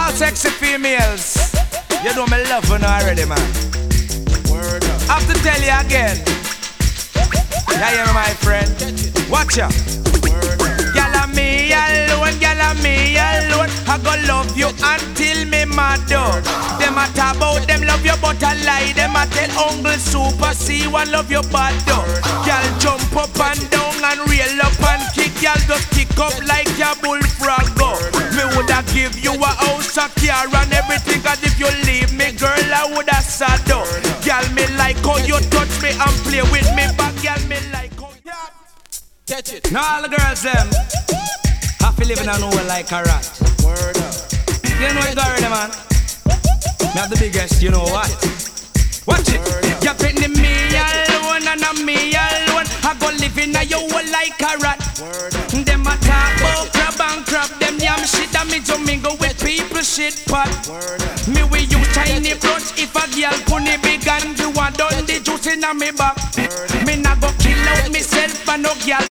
sexy females, you know me love you already, man. Word up. Have to tell you again. Yeah, you know my friend. Watch out. Gyal a me alone, gyal a me alone. I go love you until me mad. Them a talk about them love you, but I lie. Them a tell Uncle Super C1 love you bad. Gyal jump up and down and reel up and kick. Gyal just kick up like a bullfrog. Me woulda give you a house, a car and everything. Cause if you leave me, girl, I woulda sad. Gyal, me like how you touch me and play with me back. Gyal, me like how you catch it. Now all the girls them have to live in a nowhere like a rat. Word up. You know it already, man. Me have the biggest, you know what? Watch it. You're pitting me alone and I'm me alone. I go live in a you like a rat. Them a talk about crab and crab. Them yam shit and me to mingle with people shit pot. Me we use tiny brush if a girl pony big and do want done the juice in a me back. Me nah go kill out myself and no girl.